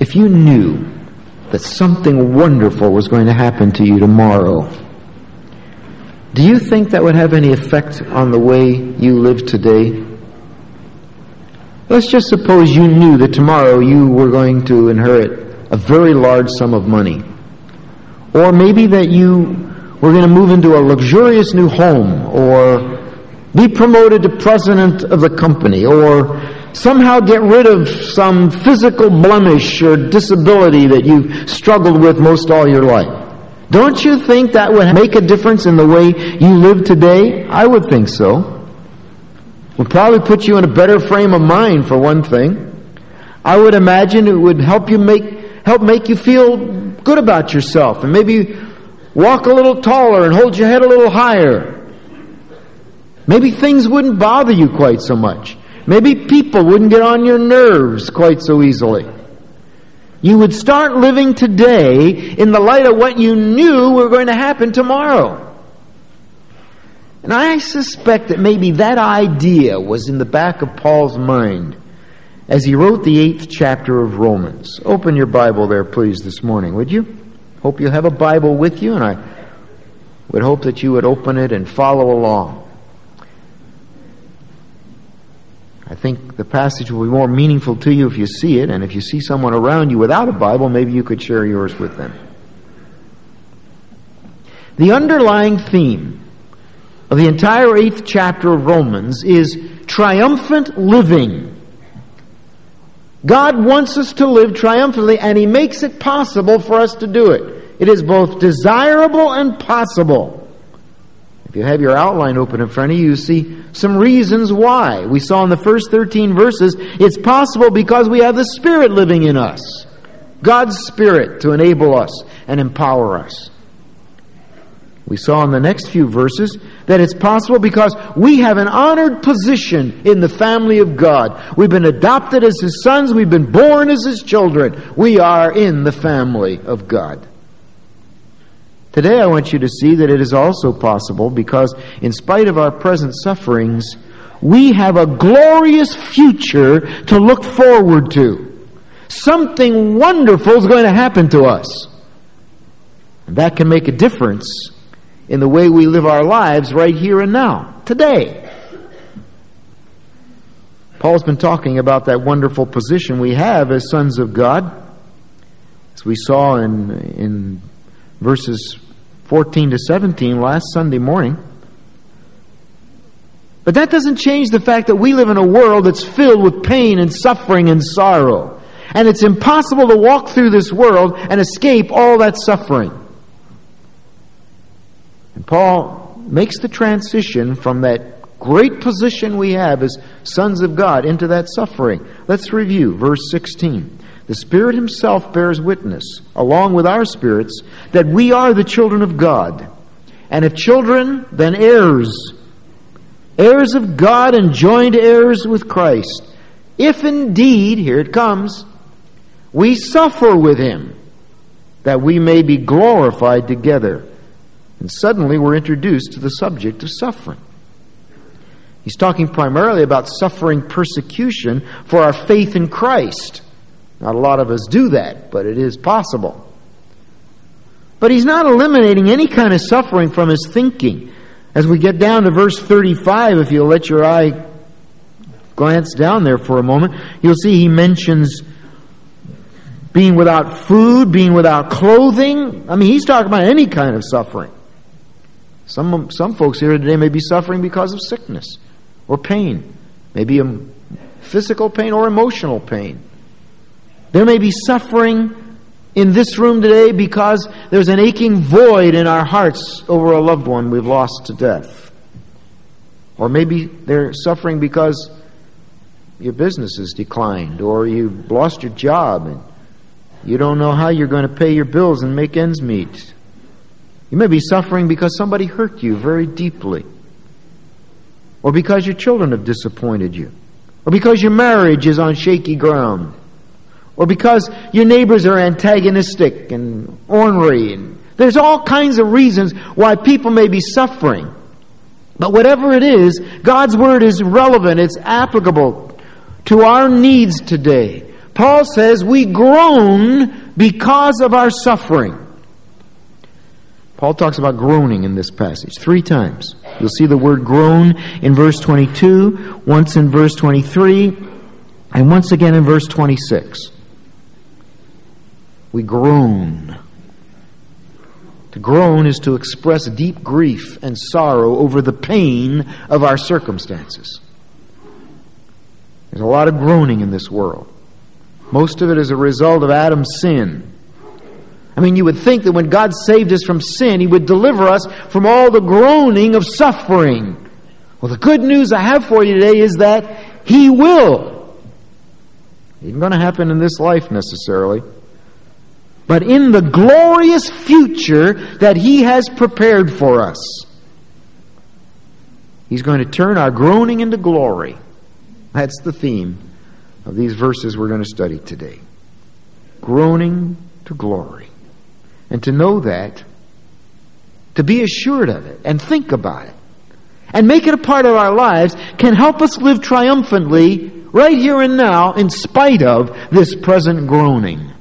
if you knew that something wonderful was going to happen to you tomorrow, do you think that would have any effect on the way you live today? Let's just suppose you knew that tomorrow you were going to inherit a very large sum of money. Or maybe that you were going to move into a luxurious new home, or be promoted to president of the company, or somehow get rid of some physical blemish or disability that you've struggled with most all your life. Don't you think that would make a difference in the way you live today? I would think so. It would probably put you in a better frame of mind, for one thing. I would imagine it would help make you feel good about yourself, and maybe walk a little taller and hold your head a little higher. Maybe things wouldn't bother you quite so much. Maybe people wouldn't get on your nerves quite so easily. You would start living today in the light of what you knew were going to happen tomorrow. And I suspect that maybe that idea was in the back of Paul's mind as he wrote the 8th chapter of Romans. Open your Bible there, please, this morning, would you? Hope you have a Bible with you, and I would hope that you would open it and follow along. I think the passage will be more meaningful to you if you see it, and if you see someone around you without a Bible, maybe you could share yours with them. The underlying theme of the entire 8th chapter of Romans is triumphant living. God wants us to live triumphantly, and He makes it possible for us to do it. It is both desirable and possible. If you have your outline open in front of you, you see some reasons why. We saw in the first 13 verses, it's possible because we have the Spirit living in us. God's Spirit to enable us and empower us. We saw in the next few verses that it's possible because we have an honored position in the family of God. We've been adopted as His sons. We've been born as His children. We are in the family of God. Today I want you to see that it is also possible because in spite of our present sufferings, we have a glorious future to look forward to. Something wonderful is going to happen to us. And that can make a difference in the way we live our lives right here and now, today. Paul's been talking about that wonderful position we have as sons of God. As we saw in verses 14 to 17 last Sunday morning. But that doesn't change the fact that we live in a world that's filled with pain and suffering and sorrow. And it's impossible to walk through this world and escape all that suffering. And Paul makes the transition from that great position we have as sons of God into that suffering. Let's review verse 16. The Spirit Himself bears witness, along with our spirits, that we are the children of God. And if children, then heirs. Heirs of God and joint heirs with Christ. If indeed, here it comes, we suffer with Him, that we may be glorified together. And suddenly we're introduced to the subject of suffering. He's talking primarily about suffering persecution for our faith in Christ. Not a lot of us do that, but it is possible. But he's not eliminating any kind of suffering from his thinking. As we get down to verse 35, if you'll let your eye glance down there for a moment, you'll see he mentions being without food, being without clothing. I mean, he's talking about any kind of suffering. Some folks here today may be suffering because of sickness or pain. Maybe a physical pain or emotional pain. There may be suffering in this room today because there's an aching void in our hearts over a loved one we've lost to death. Or maybe they're suffering because your business has declined, or you've lost your job and you don't know how you're going to pay your bills and make ends meet. You may be suffering because somebody hurt you very deeply, or because your children have disappointed you, or because your marriage is on shaky ground, or because your neighbors are antagonistic and ornery. And there's all kinds of reasons why people may be suffering. But whatever it is, God's Word is relevant. It's applicable to our needs today. Paul says we groan because of our suffering. Paul talks about groaning in this passage 3 times. You'll see the word groan in verse 22, once in verse 23, and once again in verse 26. We groan. To groan is to express deep grief and sorrow over the pain of our circumstances. There's a lot of groaning in this world. Most of it is a result of Adam's sin. I mean, you would think that when God saved us from sin, He would deliver us from all the groaning of suffering. Well, the good news I have for you today is that He will. It isn't going to happen in this life necessarily, but in the glorious future that He has prepared for us. He's going to turn our groaning into glory. That's the theme of these verses we're going to study today. Groaning to glory. And to know that, to be assured of it, and think about it, and make it a part of our lives, can help us live triumphantly right here and now in spite of this present groaning.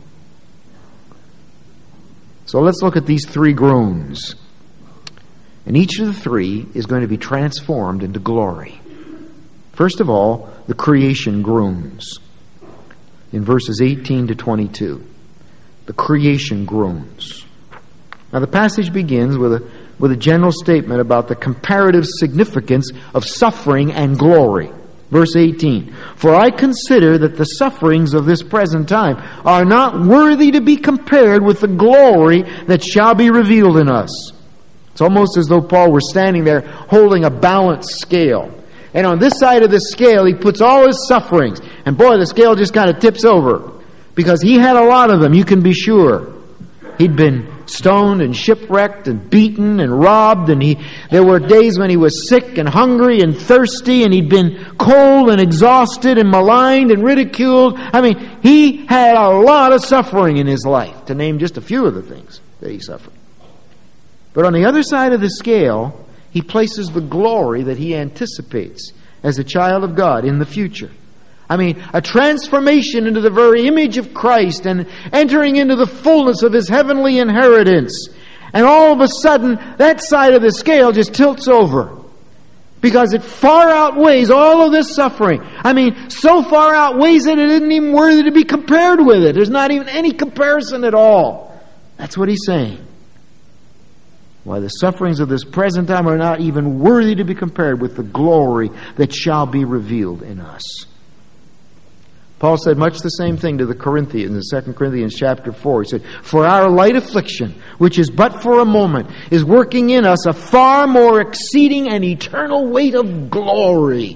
So let's look at these 3 groans. And each of the 3 is going to be transformed into glory. First of all, the creation groans. In verses 18 to 22. The creation groans. Now the passage begins with a general statement about the comparative significance of suffering and glory. Verse 18, "For I consider that the sufferings of this present time are not worthy to be compared with the glory that shall be revealed in us." It's almost as though Paul were standing there holding a balanced scale. And on this side of the scale, he puts all his sufferings. And boy, the scale just kind of tips over. Because he had a lot of them, you can be sure. He'd been stoned and shipwrecked and beaten and robbed, and there were days when he was sick and hungry and thirsty, and he'd been cold and exhausted and maligned and ridiculed. I mean, he had a lot of suffering in his life, to name just a few of the things that he suffered. But on the other side of the scale, he places the glory that he anticipates as a child of God in the future. I mean, a transformation into the very image of Christ and entering into the fullness of His heavenly inheritance. And all of a sudden, that side of the scale just tilts over. Because it far outweighs all of this suffering. I mean, so far outweighs it, it isn't even worthy to be compared with it. There's not even any comparison at all. That's what he's saying. Why the sufferings of this present time are not even worthy to be compared with the glory that shall be revealed in us. Paul said much the same thing to the Corinthians in 2 Corinthians chapter 4. He said, "For our light affliction, which is but for a moment, is working in us a far more exceeding and eternal weight of glory."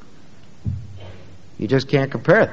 You just can't compare it.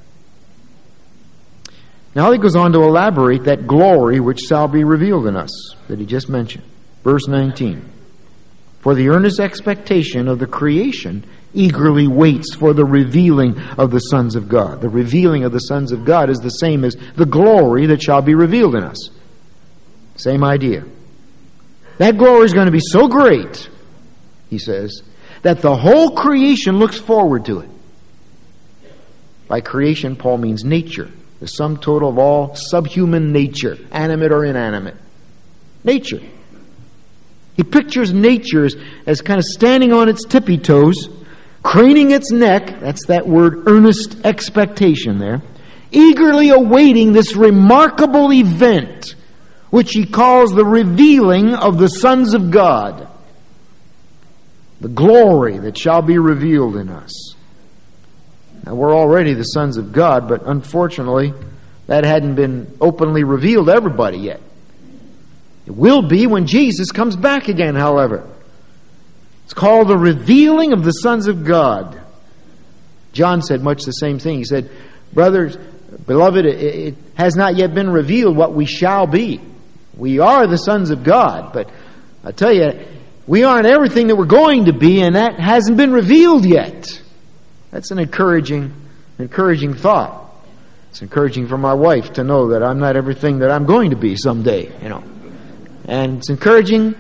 Now he goes on to elaborate that glory which shall be revealed in us that he just mentioned. Verse 19. "For the earnest expectation of the creation eagerly waits for the revealing of the sons of God." The revealing of the sons of God is the same as the glory that shall be revealed in us. Same idea. That glory is going to be so great, he says, that the whole creation looks forward to it. By creation, Paul means nature. The sum total of all subhuman nature, animate or inanimate. Nature. He pictures nature as kind of standing on its tippy toes, craning its neck, that's that word earnest expectation there, eagerly awaiting this remarkable event, which he calls the revealing of the sons of God. The glory that shall be revealed in us. Now, we're already the sons of God, but unfortunately, that hadn't been openly revealed to everybody yet. It will be when Jesus comes back again, however. It's called the revealing of the sons of God. John said much the same thing. He said, "Brothers, beloved, it has not yet been revealed what we shall be. We are the sons of God, but I tell you, we aren't everything that we're going to be, and that hasn't been revealed yet." That's an encouraging thought. It's encouraging for my wife to know that I'm not everything that I'm going to be someday, And it's encouraging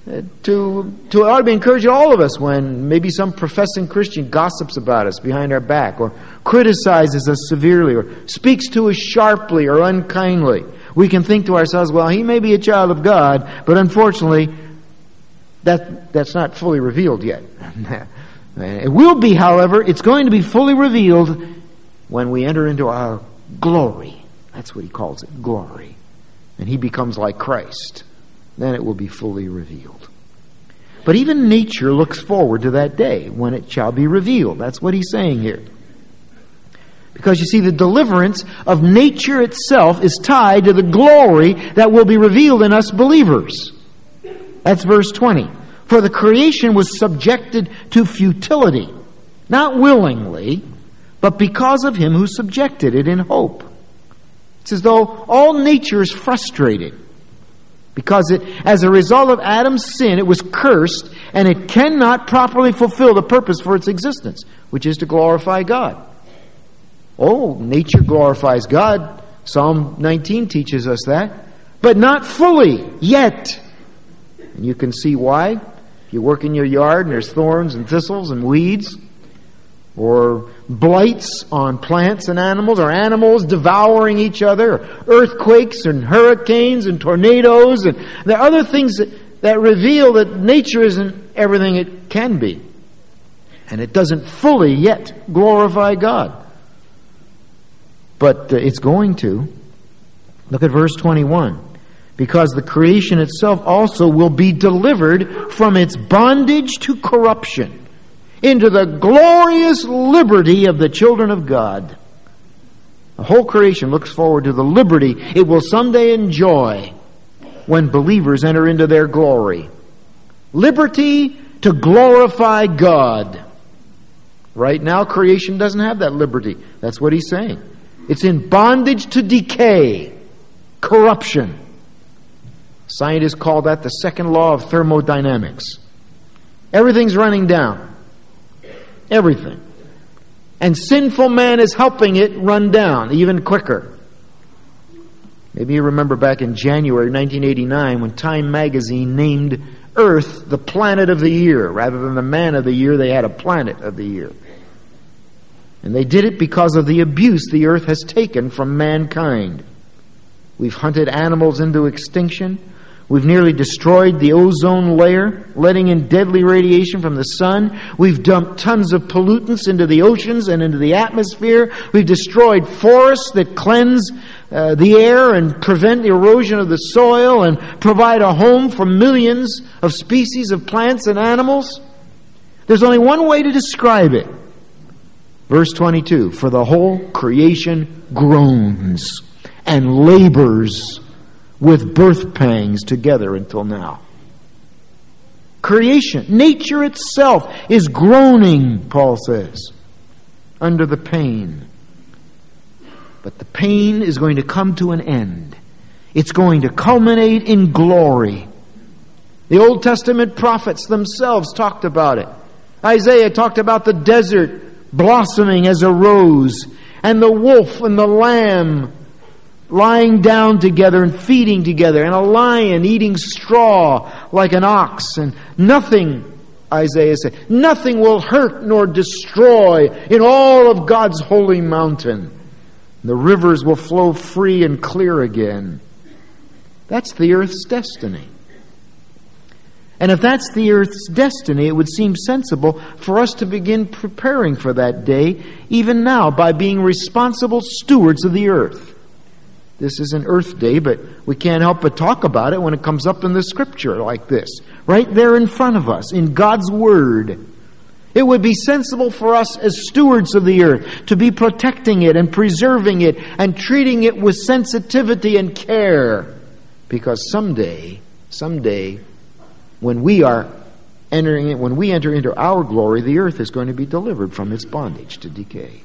ought to be encouraging all of us when maybe some professing Christian gossips about us behind our back, or criticizes us severely, or speaks to us sharply or unkindly. We can think to ourselves, well, he may be a child of God, but unfortunately, that's not fully revealed yet. It will be, however, it's going to be fully revealed when we enter into our glory. That's what he calls it, glory. And he becomes like Christ. Then it will be fully revealed. But even nature looks forward to that day when it shall be revealed. That's what he's saying here. Because you see, the deliverance of nature itself is tied to the glory that will be revealed in us believers. That's verse 20. For the creation was subjected to futility, not willingly, but because of him who subjected it in hope. It's as though all nature is frustrated. Because as a result of Adam's sin, it was cursed, and it cannot properly fulfill the purpose for its existence, which is to glorify God. Oh, nature glorifies God. Psalm 19 teaches us that. But not fully, yet. And you can see why. If you work in your yard and there's thorns and thistles and weeds, or blights on plants and animals, or animals devouring each other, or earthquakes and hurricanes and tornadoes, and there are other things that reveal that nature isn't everything it can be. And it doesn't fully yet glorify God. But it's going to. Look at verse 21. Because the creation itself also will be delivered from its bondage to corruption into the glorious liberty of the children of God. The whole creation looks forward to the liberty it will someday enjoy when believers enter into their glory. Liberty to glorify God. Right now, creation doesn't have that liberty. That's what he's saying. It's in bondage to decay, corruption. Scientists call that the second law of thermodynamics. Everything's running down. Everything. And sinful man is helping it run down even quicker. Maybe you remember back in January 1989 when Time magazine named Earth the planet of the year. Rather than the man of the year, they had a planet of the year. And they did it because of the abuse the earth has taken from mankind. We've hunted animals into extinction. We've nearly destroyed the ozone layer, letting in deadly radiation from the sun. We've dumped tons of pollutants into the oceans and into the atmosphere. We've destroyed forests that cleanse the air and prevent the erosion of the soil and provide a home for millions of species of plants and animals. There's only one way to describe it. Verse 22, for the whole creation groans and labors with birth pangs together until now. Creation, nature itself is groaning, Paul says, under the pain. But the pain is going to come to an end. It's going to culminate in glory. The Old Testament prophets themselves talked about it. Isaiah talked about the desert blossoming as a rose, and the wolf and the lamb lying down together and feeding together, and a lion eating straw like an ox. And nothing, Isaiah said, nothing will hurt nor destroy in all of God's holy mountain. The rivers will flow free and clear again. That's the earth's destiny. And if that's the earth's destiny, it would seem sensible for us to begin preparing for that day, even now, by being responsible stewards of the earth. This is an Earth Day, but we can't help but talk about it when it comes up in the Scripture like this, right there in front of us, in God's Word. It would be sensible for us as stewards of the earth to be protecting it and preserving it and treating it with sensitivity and care. Because someday, when we enter into our glory, the earth is going to be delivered from its bondage to decay.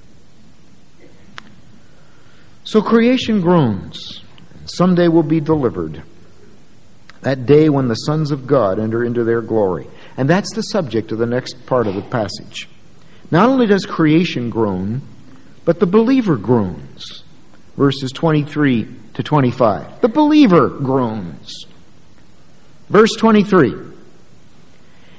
So creation groans. Someday will be delivered. That day when the sons of God enter into their glory. And that's the subject of the next part of the passage. Not only does creation groan, but the believer groans. Verses 23 to 25. The believer groans. Verse 23.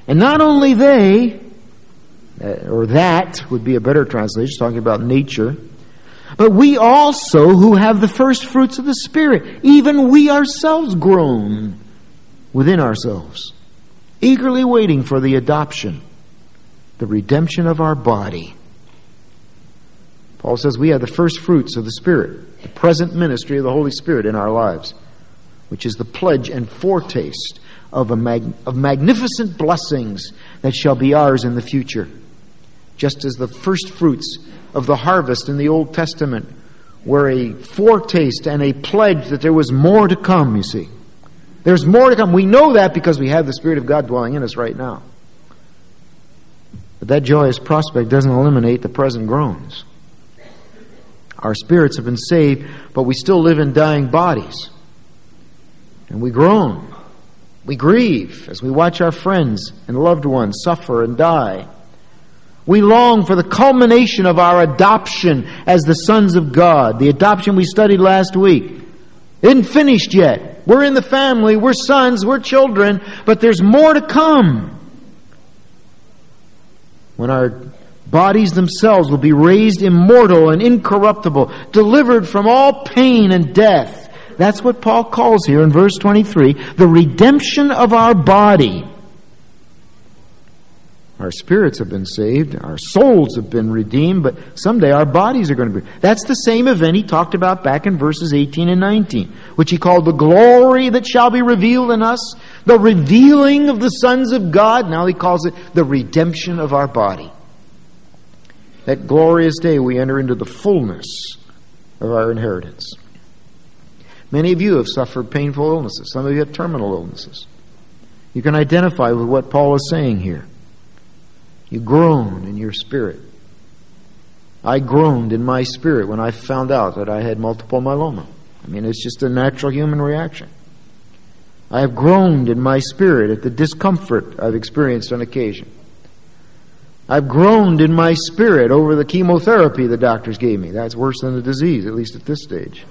And not only they, or that would be a better translation, talking about nature, but we also who have the first fruits of the Spirit, even we ourselves groan within ourselves, eagerly waiting for the adoption, the redemption of our body. Paul says we have the first fruits of the Spirit, the present ministry of the Holy Spirit in our lives, which is the pledge and foretaste of magnificent blessings that shall be ours in the future. Just as the first fruits of the harvest in the Old Testament were a foretaste and a pledge that there was more to come, you see. There's more to come. We know that because we have the Spirit of God dwelling in us right now. But that joyous prospect doesn't eliminate the present groans. Our spirits have been saved, but we still live in dying bodies. And we groan. We grieve as we watch our friends and loved ones suffer and die. We long for the culmination of our adoption as the sons of God. The adoption we studied last week. Isn't finished yet. We're in the family, we're sons, we're children, but there's more to come. When our bodies themselves will be raised immortal and incorruptible, delivered from all pain and death. That's what Paul calls here in verse 23, the redemption of our body. Our spirits have been saved, our souls have been redeemed, but someday our bodies are going to be. That's the same event he talked about back in verses 18 and 19, which he called the glory that shall be revealed in us, the revealing of the sons of God. Now he calls it the redemption of our body. That glorious day we enter into the fullness of our inheritance. Many of you have suffered painful illnesses. Some of you have terminal illnesses. You can identify with what Paul is saying here. You groan in your spirit. I groaned in my spirit when I found out that I had multiple myeloma. I mean, it's just a natural human reaction. I have groaned in my spirit at the discomfort I've experienced on occasion. I've groaned in my spirit over the chemotherapy the doctors gave me. That's worse than the disease, at least at this stage.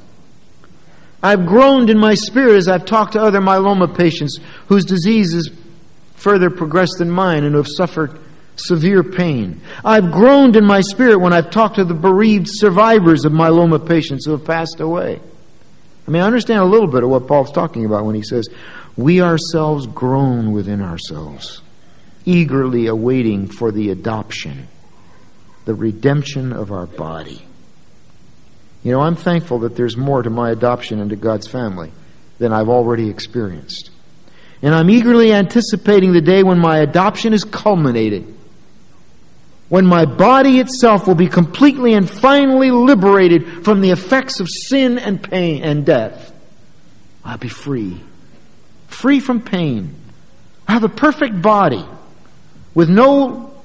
I've groaned in my spirit as I've talked to other myeloma patients whose disease is further progressed than mine and who have suffered severe pain. I've groaned in my spirit when I've talked to the bereaved survivors of myeloma patients who have passed away. I mean, I understand a little bit of what Paul's talking about when he says, we ourselves groan within ourselves, eagerly awaiting for the adoption, the redemption of our body. You know, I'm thankful that there's more to my adoption into God's family than I've already experienced. And I'm eagerly anticipating the day when my adoption is culminated, when my body itself will be completely and finally liberated from the effects of sin and pain and death. I'll be free. Free from pain. I have a perfect body with no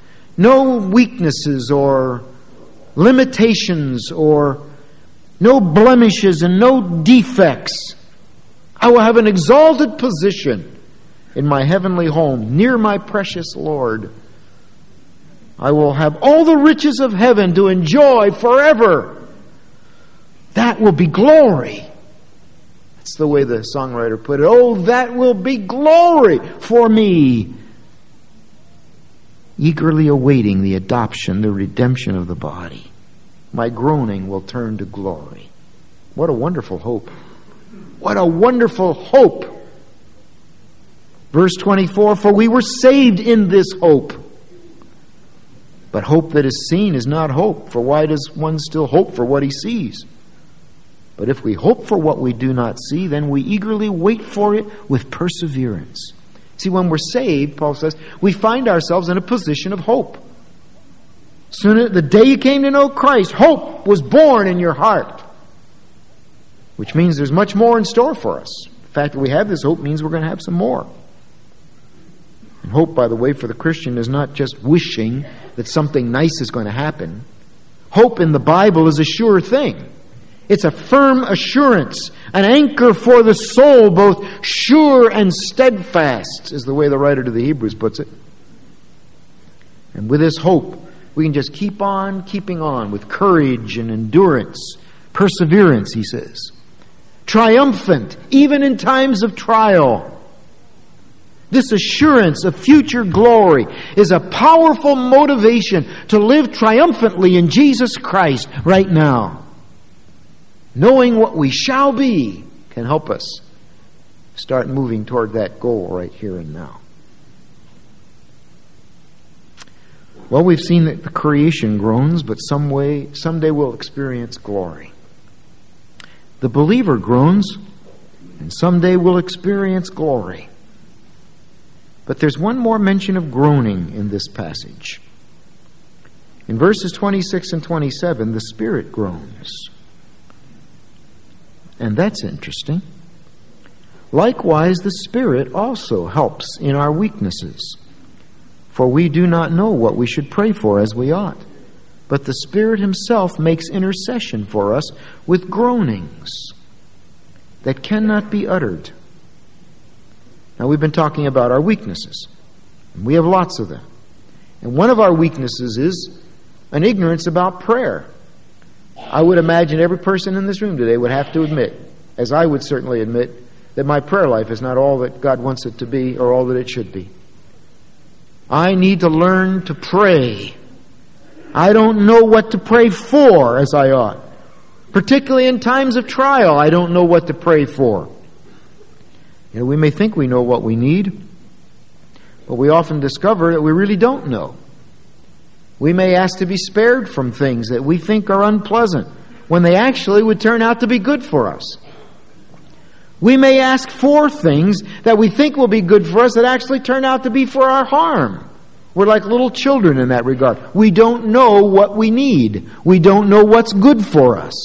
weaknesses or limitations or no blemishes and no defects. I will have an exalted position in my heavenly home, near my precious Lord. I will have all the riches of heaven to enjoy forever. That will be glory. That's the way the songwriter put it. Oh, that will be glory for me. Eagerly awaiting the adoption, the redemption of the body. My groaning will turn to glory. What a wonderful hope. What a wonderful hope. Verse 24, for we were saved in this hope. But hope that is seen is not hope. For why does one still hope for what he sees? But if we hope for what we do not see, then we eagerly wait for it with perseverance. See, when we're saved, Paul says, we find ourselves in a position of hope. Soon, the day you came to know Christ, hope was born in your heart. Which means there's much more in store for us. The fact that we have this hope means we're going to have some more. And hope, by the way, for the Christian is not just wishing that something nice is going to happen. Hope in the Bible is a sure thing. It's a firm assurance, an anchor for the soul, both sure and steadfast, is the way the writer to the Hebrews puts it. And with this hope, we can just keep on keeping on with courage and endurance, perseverance, he says. Triumphant, even in times of trial. This assurance of future glory is a powerful motivation to live triumphantly in Jesus Christ right now. Knowing what we shall be can help us start moving toward that goal right here and now. Well, we've seen that the creation groans, but someday we'll experience glory. The believer groans, and someday we'll experience glory. But there's one more mention of groaning in this passage. In verses 26 and 27, the Spirit groans. And that's interesting. Likewise, the Spirit also helps in our weaknesses. For we do not know what we should pray for as we ought. But the Spirit Himself makes intercession for us with groanings that cannot be uttered. Now, we've been talking about our weaknesses. We have lots of them. And one of our weaknesses is an ignorance about prayer. I would imagine every person in this room today would have to admit, as I would certainly admit, that my prayer life is not all that God wants it to be or all that it should be. I need to learn to pray. I don't know what to pray for as I ought. Particularly in times of trial, I don't know what to pray for. You know, we may think we know what we need, but we often discover that we really don't know. We may ask to be spared from things that we think are unpleasant when they actually would turn out to be good for us. We may ask for things that we think will be good for us that actually turn out to be for our harm. We're like little children in that regard. We don't know what we need. We don't know what's good for us.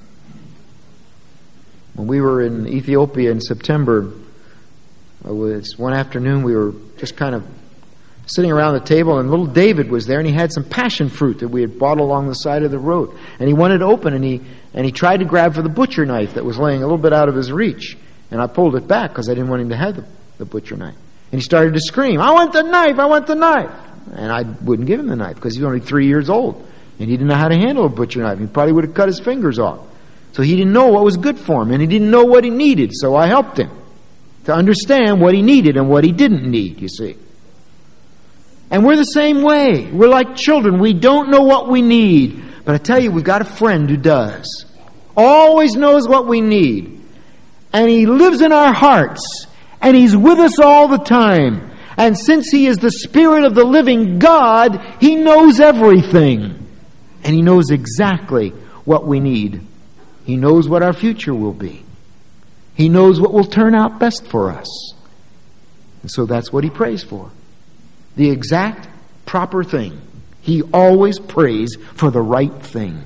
When we were in Ethiopia in September, one afternoon we were just kind of sitting around the table, and little David was there, and he had some passion fruit that we had bought along the side of the road. And he wanted to open, and he tried to grab for the butcher knife that was laying a little bit out of his reach. And I pulled it back because I didn't want him to have the butcher knife. And he started to scream, "I want the knife! I want the knife!" And I wouldn't give him the knife because he was only 3 years old. And he didn't know how to handle a butcher knife. He probably would have cut his fingers off. So he didn't know what was good for him, and he didn't know what he needed. So I helped him to understand what he needed and what he didn't need, you see. And we're the same way. We're like children. We don't know what we need. But I tell you, we've got a friend who does. Always knows what we need. And He lives in our hearts. And He's with us all the time. And since He is the Spirit of the living God, He knows everything. And He knows exactly what we need. He knows what our future will be. He knows what will turn out best for us. And so that's what He prays for. The exact proper thing. He always prays for the right thing.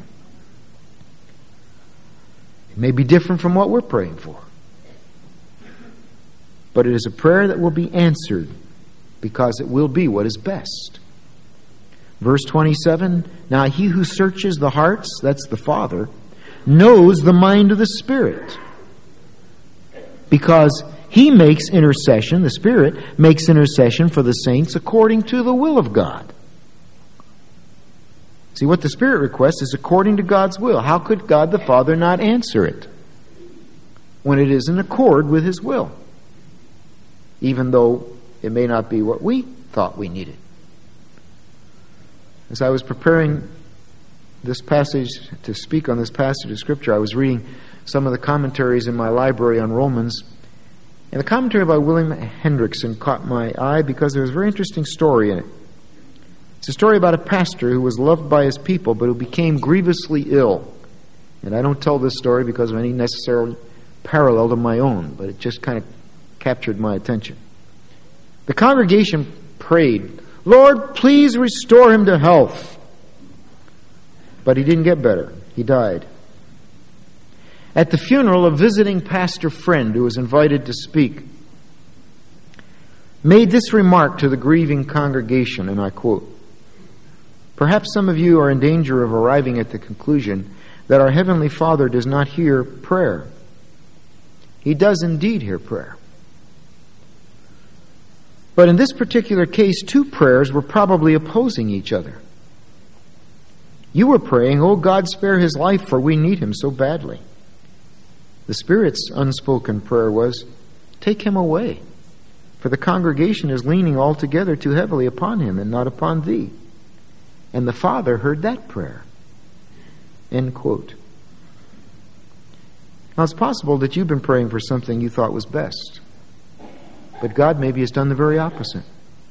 It may be different from what we're praying for. But it is a prayer that will be answered because it will be what is best. Verse 27, now He who searches the hearts, that's the Father, knows the mind of the Spirit. Because He makes intercession, the Spirit makes intercession for the saints according to the will of God. See, what the Spirit requests is according to God's will. How could God the Father not answer it when it is in accord with His will? Even though it may not be what we thought we needed. As I was preparing this passage to speak on this passage of Scripture, I was reading some of the commentaries in my library on Romans. And the commentary by William Hendrickson caught my eye because there was a very interesting story in it. It's a story about a pastor who was loved by his people, but who became grievously ill. And I don't tell this story because of any necessary parallel to my own, but it just kind of captured my attention. The congregation prayed, "Lord, please restore him to health." But he didn't get better. He died. At the funeral, a visiting pastor friend who was invited to speak made this remark to the grieving congregation, and I quote, "Perhaps some of you are in danger of arriving at the conclusion that our Heavenly Father does not hear prayer. He does indeed hear prayer. But in this particular case, two prayers were probably opposing each other. You were praying, 'Oh God, spare his life, for we need him so badly.' The Spirit's unspoken prayer was, 'Take him away, For the congregation is leaning altogether too heavily upon him and not upon thee. And the Father heard that prayer. End quote. Now it's possible that you've been praying for something you thought was best. But God maybe has done the very opposite.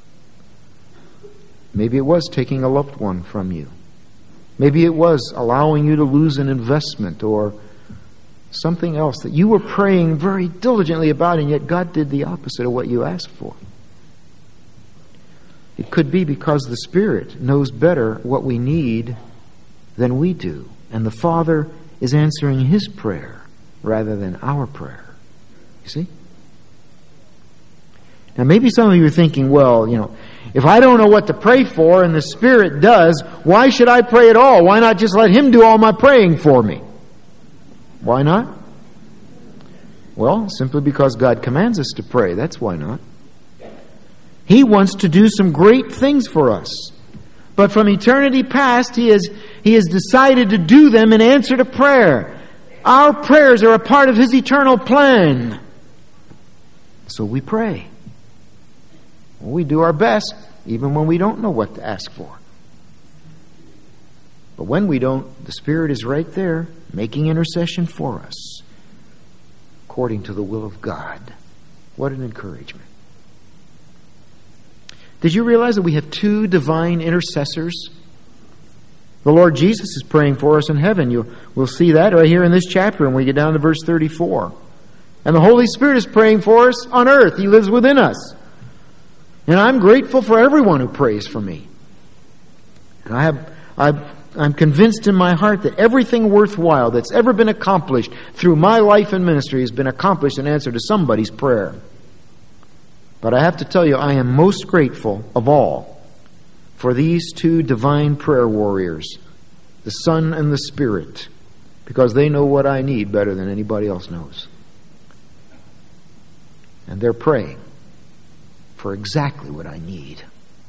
Maybe it was taking a loved one from you. Maybe it was allowing you to lose an investment or something else that you were praying very diligently about, and yet God did the opposite of what you asked for. It could be because the Spirit knows better what we need than we do, and the Father is answering His prayer rather than our prayer. You see? Now maybe some of you are thinking, well, if I don't know what to pray for and the Spirit does, why should I pray at all? Why not just let Him do all my praying for me? Why not? Well, simply because God commands us to pray. That's why not. He wants to do some great things for us. But from eternity past, He has decided to do them in answer to prayer. Our prayers are a part of His eternal plan. So we pray. We do our best, even when we don't know what to ask for. But when we don't, the Spirit is right there, making intercession for us, according to the will of God. What an encouragement. Did you realize that we have two divine intercessors? The Lord Jesus is praying for us in heaven. We'll see that right here in this chapter when we get down to verse 34. And the Holy Spirit is praying for us on earth. He lives within us. And I'm grateful for everyone who prays for me. And I'm convinced in my heart that everything worthwhile that's ever been accomplished through my life and ministry has been accomplished in answer to somebody's prayer. But I have to tell you, I am most grateful of all for these two divine prayer warriors, the Son and the Spirit, because they know what I need better than anybody else knows. And they're praying for exactly what I need.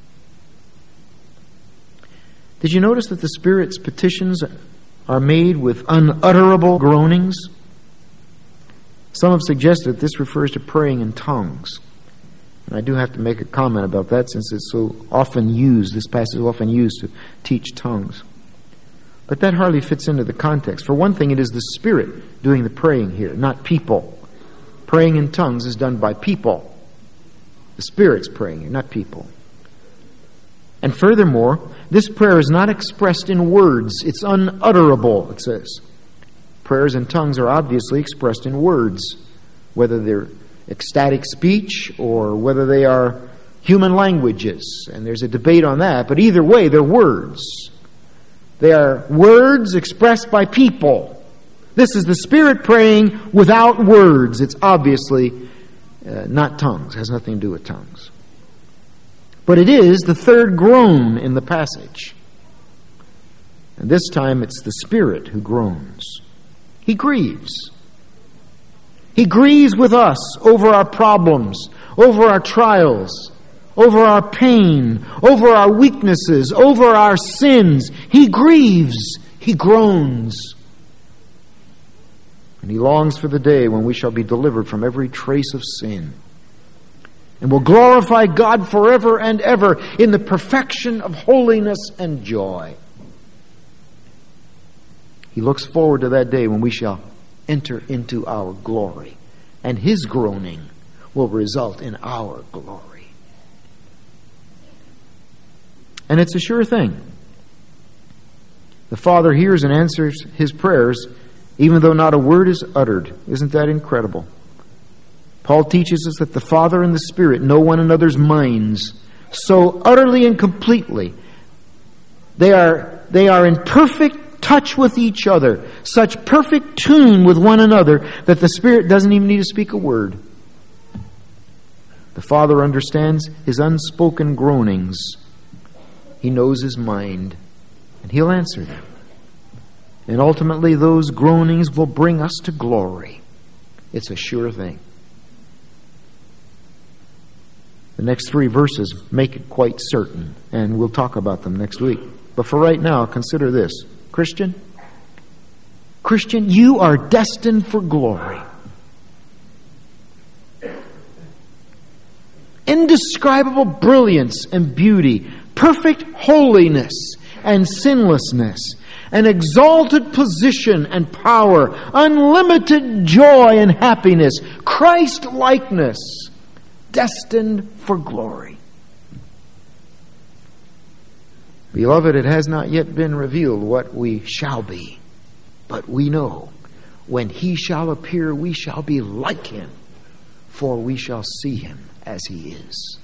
Did you notice that the Spirit's petitions are made with unutterable groanings? Some have suggested that this refers to praying in tongues. And I do have to make a comment about that since it's so often used, this passage is often used to teach tongues. But that hardly fits into the context. For one thing, it is the Spirit doing the praying here, not people. Praying in tongues is done by people. The Spirit's praying here, not people. And furthermore, this prayer is not expressed in words. It's unutterable, it says. Prayers in tongues are obviously expressed in words, whether they're ecstatic speech or whether they are human languages. And there's a debate on that, but either way, they're words. They are words expressed by people. This is the Spirit praying without words. It's obviously not tongues. It has nothing to do with tongues. But it is the third groan in the passage. And this time it's the Spirit who groans. He grieves. He grieves with us over our problems, over our trials, over our pain, over our weaknesses, over our sins. He grieves. He groans. And He longs for the day when we shall be delivered from every trace of sin and will glorify God forever and ever in the perfection of holiness and joy. He looks forward to that day when we shall enter into our glory, and His groaning will result in our glory. And it's a sure thing. The Father hears and answers His prayers even though not a word is uttered. Isn't that incredible? Paul teaches us that the Father and the Spirit know one another's minds so utterly and completely. They are in perfect touch with each other, such perfect tune with one another that the Spirit doesn't even need to speak a word. The Father understands His unspoken groanings. He knows His mind, and He'll answer them. And ultimately, those groanings will bring us to glory. It's a sure thing. The next 3 verses make it quite certain, and we'll talk about them next week. But for right now, consider this. Christian, you are destined for glory. indescribable brilliance and beauty, perfect holiness and sinlessness, an exalted position and power, unlimited joy and happiness, Christ-likeness, destined for glory. Beloved, it has not yet been revealed what we shall be, but we know when He shall appear, we shall be like Him, for we shall see Him as He is.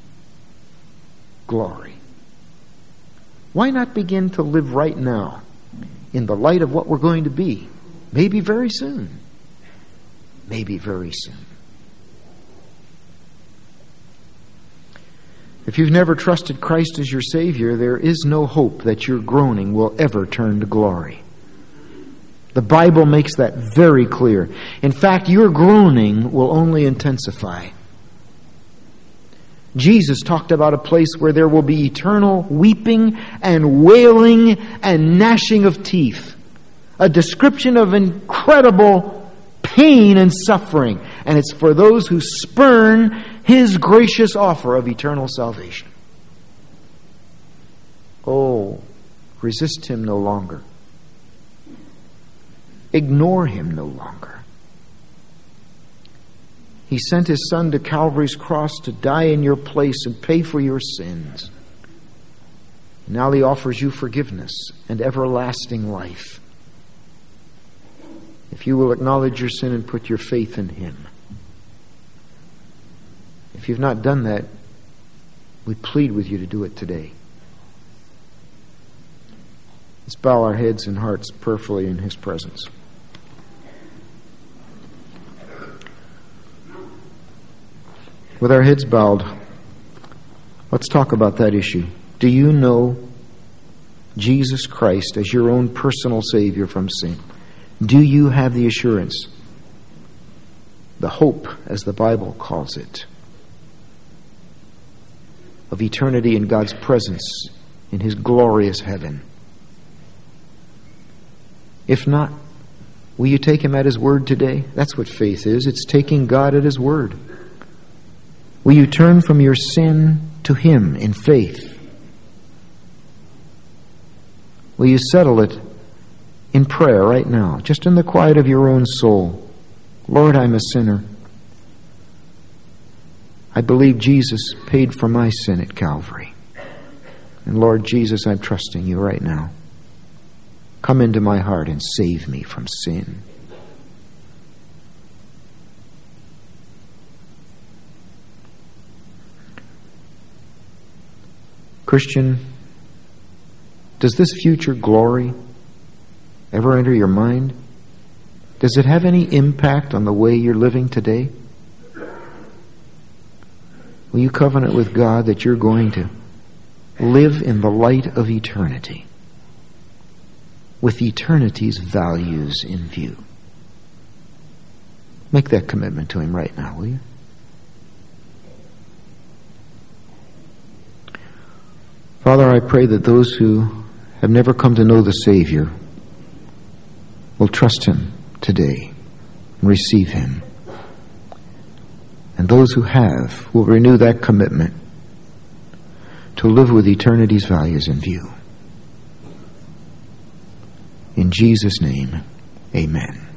Glory. Why not begin to live right now in the light of what we're going to be? Maybe very soon. Maybe very soon. If you've never trusted Christ as your Savior, there is no hope that your groaning will ever turn to glory. The Bible makes that very clear. In fact, your groaning will only intensify. Jesus talked about a place where there will be eternal weeping and wailing and gnashing of teeth. A description of incredible pain and suffering. And it's for those who spurn His gracious offer of eternal salvation. Oh, resist Him no longer. Ignore Him no longer. He sent His Son to Calvary's cross to die in your place and pay for your sins. Now He offers you forgiveness and everlasting life. If you will acknowledge your sin and put your faith in Him. If you've not done that, we plead with you to do it today. Let's bow our heads and hearts prayerfully in His presence. With our heads bowed, let's talk about that issue. Do you know Jesus Christ as your own personal Savior from sin? Do you have the assurance, the hope, as the Bible calls it, of eternity in God's presence in His glorious heaven? If not, will you take Him at His word today? That's what faith is. It's taking God at His word. Will you turn from your sin to Him in faith? Will you settle it in prayer right now, just in the quiet of your own soul? Lord, I'm a sinner. I believe Jesus paid for my sin at Calvary. And Lord Jesus, I'm trusting You right now. Come into my heart and save me from sin. Christian, does this future glory ever enter your mind? Does it have any impact on the way you're living today? Will you covenant with God that you're going to live in the light of eternity, with eternity's values in view? Make that commitment to Him right now, will you? Father, I pray that those who have never come to know the Savior will trust Him today and receive Him. And those who have will renew that commitment to live with eternity's values in view. In Jesus' name, amen.